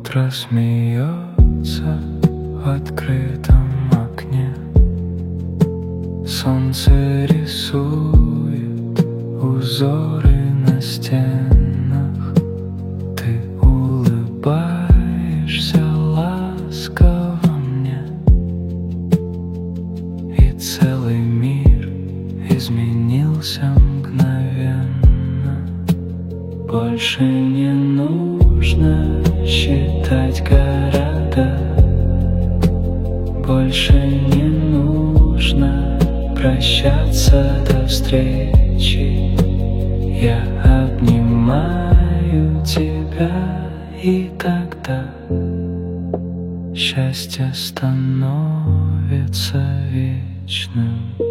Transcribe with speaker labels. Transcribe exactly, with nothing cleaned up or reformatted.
Speaker 1: Утро смеется в открытом окне. Солнце рисует узоры на стенах. Ты улыбаешься ласково мне, и целый мир изменился мгновенно. Больше не нужно считать города, больше не нужно прощаться до встречи. Я обнимаю тебя, и тогда счастье становится вечным.